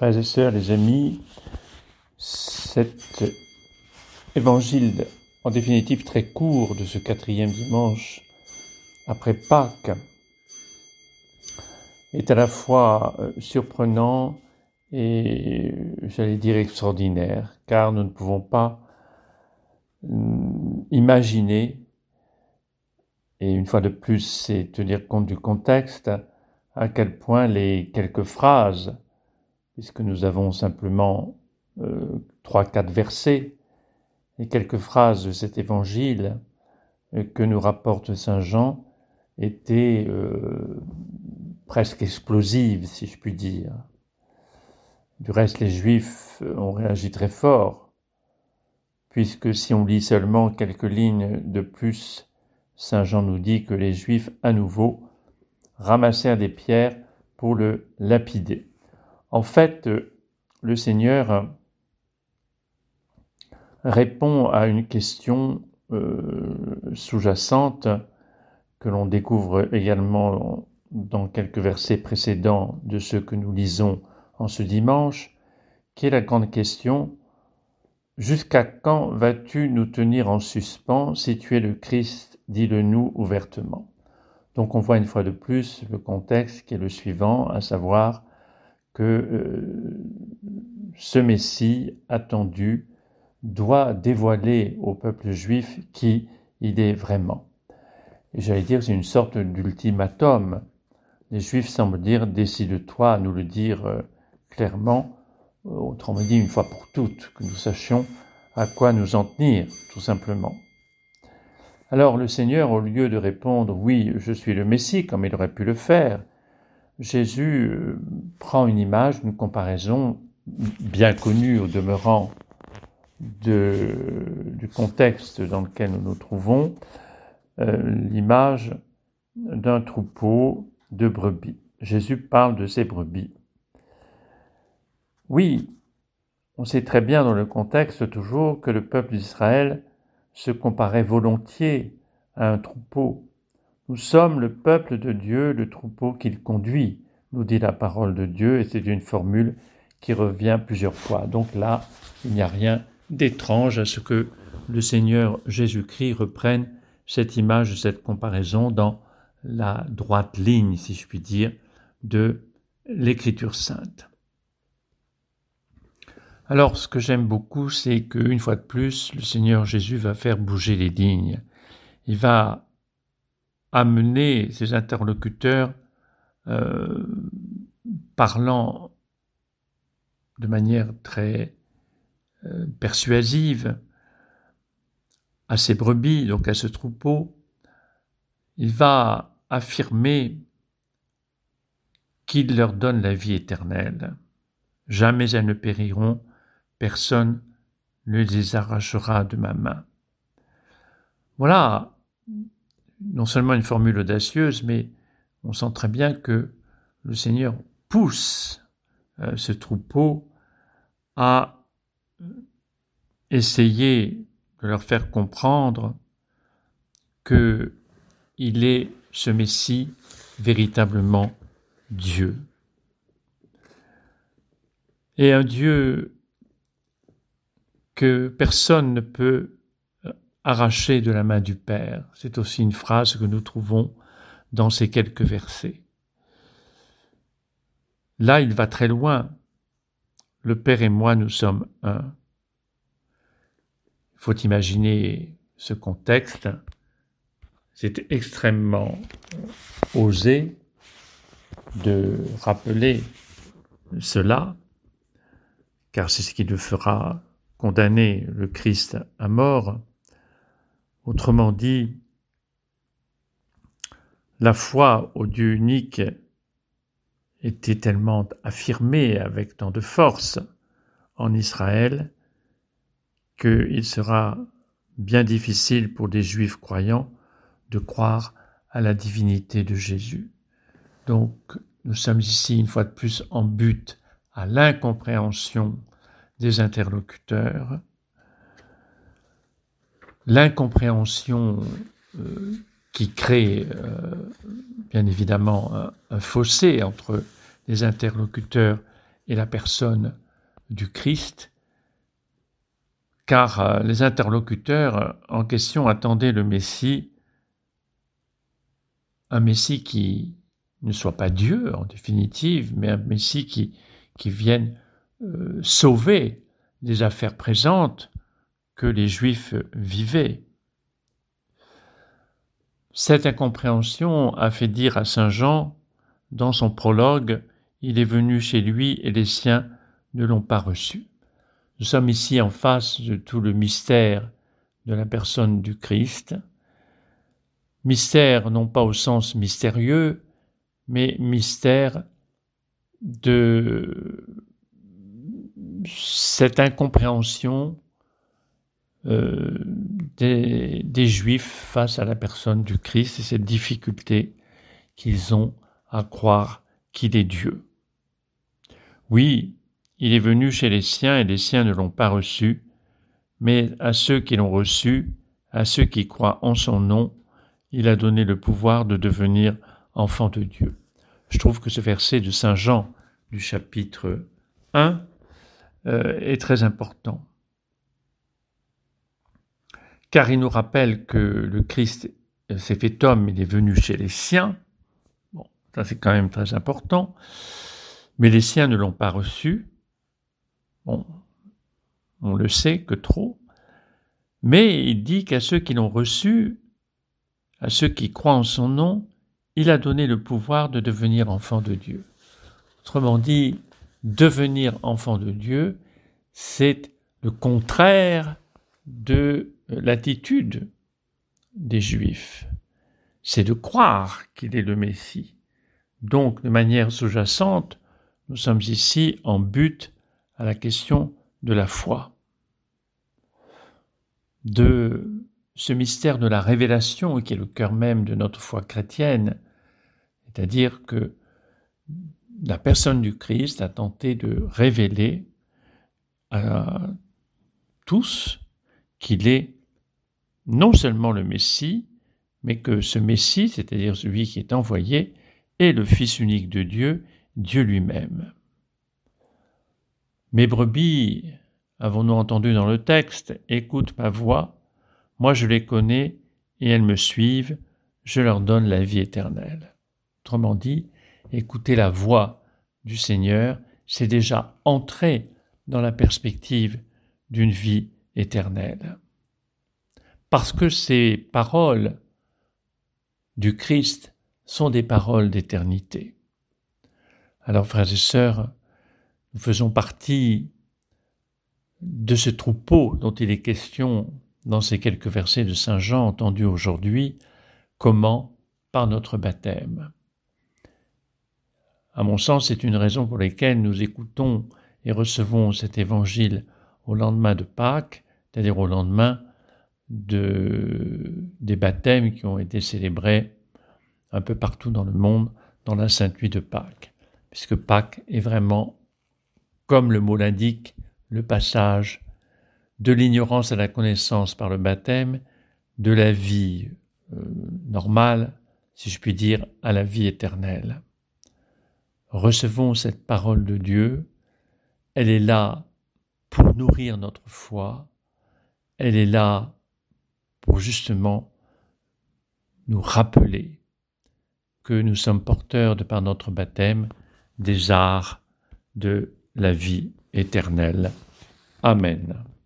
Frères et sœurs, les amis, cet évangile, en définitive très court, de ce 4e dimanche après Pâques, est à la fois surprenant et, j'allais dire, extraordinaire, car nous ne pouvons pas imaginer, et une fois de plus, c'est tenir compte du contexte, à quel point les quelques phrases, puisque nous avons simplement 3-4 versets, et quelques phrases de cet évangile que nous rapporte saint Jean étaient presque explosives, si je puis dire. Du reste, les Juifs ont réagi très fort, puisque si on lit seulement quelques lignes de plus, saint Jean nous dit que les Juifs, à nouveau, ramassèrent des pierres pour le lapider. En fait, le Seigneur répond à une question sous-jacente que l'on découvre également dans quelques versets précédents de ceux que nous lisons en ce dimanche, qui est la grande question: jusqu'à quand vas-tu nous tenir en suspens? Si tu es le Christ, dis-le-nous ouvertement. Donc on voit une fois de plus le contexte qui est le suivant, à savoir que ce Messie attendu doit dévoiler au peuple juif qui il est vraiment. Et j'allais dire, c'est une sorte d'ultimatum. Les Juifs semblent dire: décide-toi à nous le dire clairement, autrement dit une fois pour toutes, que nous sachions à quoi nous en tenir, tout simplement. Alors le Seigneur, au lieu de répondre: oui, je suis le Messie, comme il aurait pu le faire, Jésus prend une image, une comparaison bien connue au demeurant du contexte dans lequel nous nous trouvons, l'image d'un troupeau de brebis. Jésus parle de ces brebis. Oui, on sait très bien dans le contexte toujours que le peuple d'Israël se comparait volontiers à un troupeau. Nous sommes le peuple de Dieu, le troupeau qu'il conduit, nous dit la parole de Dieu, et c'est une formule qui revient plusieurs fois. Donc là, il n'y a rien d'étrange à ce que le Seigneur Jésus-Christ reprenne cette image, cette comparaison dans la droite ligne, si je puis dire, de l'Écriture sainte. Alors, ce que j'aime beaucoup, c'est qu'une fois de plus, le Seigneur Jésus va faire bouger les lignes. Il va amener ses interlocuteurs parlant de manière très persuasive à ces brebis, donc à ce troupeau. Il va affirmer qu'il leur donne la vie éternelle. Jamais elles ne périront, personne ne les arrachera de ma main. Voilà, non seulement une formule audacieuse, mais on sent très bien que le Seigneur pousse ce troupeau à essayer de leur faire comprendre qu'il est ce Messie véritablement Dieu. Et un Dieu que personne ne peut arracher de la main du Père. C'est aussi une phrase que nous trouvons dans ces quelques versets. Là, il va très loin. Le Père et moi, nous sommes un. Il faut imaginer ce contexte. C'est extrêmement osé de rappeler cela, car c'est ce qui le fera condamner le Christ à mort. Autrement dit, la foi au Dieu unique était tellement affirmée avec tant de force en Israël qu'il sera bien difficile pour des Juifs croyants de croire à la divinité de Jésus. Donc, nous sommes ici une fois de plus en but à l'incompréhension des interlocuteurs, l'incompréhension qui crée bien évidemment un fossé entre les interlocuteurs et la personne du Christ, car les interlocuteurs en question attendaient le Messie, un Messie qui ne soit pas Dieu en définitive, mais un Messie qui vienne sauver les affaires présentes que les Juifs vivaient. Cette incompréhension a fait dire à saint Jean, dans son prologue, « Il est venu chez lui et les siens ne l'ont pas reçu ». Nous sommes ici en face de tout le mystère de la personne du Christ. Mystère non pas au sens mystérieux, mais mystère de cette incompréhension des Juifs face à la personne du Christ et cette difficulté qu'ils ont à croire qu'il est Dieu. Oui, il est venu chez les siens et les siens ne l'ont pas reçu, mais à ceux qui l'ont reçu, à ceux qui croient en son nom, il a donné le pouvoir de devenir enfants de Dieu. Je trouve que ce verset de saint Jean du chapitre 1 est très important, car il nous rappelle que le Christ s'est fait homme, il est venu chez les siens. Bon, ça c'est quand même très important, mais les siens ne l'ont pas reçu. Bon, on le sait que trop, mais il dit qu'à ceux qui l'ont reçu, à ceux qui croient en son nom, il a donné le pouvoir de devenir enfants de Dieu. Autrement dit, devenir enfant de Dieu, c'est le contraire de l'attitude des Juifs. C'est de croire qu'il est le Messie. Donc, de manière sous-jacente, nous sommes ici en but à la question de la foi, de ce mystère de la révélation qui est le cœur même de notre foi chrétienne, c'est-à-dire que la personne du Christ a tenté de révéler à tous qu'il est non seulement le Messie, mais que ce Messie, c'est-à-dire celui qui est envoyé, est le Fils unique de Dieu, Dieu lui-même. Mes brebis, avons-nous entendu dans le texte, écoutent ma voix, moi je les connais et elles me suivent, je leur donne la vie éternelle. Autrement dit, écouter la voix du Seigneur, c'est déjà entrer dans la perspective d'une vie éternelle. Parce que ces paroles du Christ sont des paroles d'éternité. Alors, frères et sœurs, nous faisons partie de ce troupeau dont il est question dans ces quelques versets de saint Jean entendus aujourd'hui. Comment? Par notre baptême. À mon sens, c'est une raison pour laquelle nous écoutons et recevons cet évangile au lendemain de Pâques, c'est-à-dire au lendemain des baptêmes qui ont été célébrés un peu partout dans le monde dans la Sainte Nuit de Pâques, puisque Pâques est vraiment, comme le mot l'indique, le passage de l'ignorance à la connaissance par le baptême, de la vie normale, si je puis dire, à la vie éternelle. Recevons cette parole de Dieu, elle est là pour nourrir notre foi, elle est là pour justement nous rappeler que nous sommes porteurs, de par notre baptême, des arts de la vie éternelle. Amen.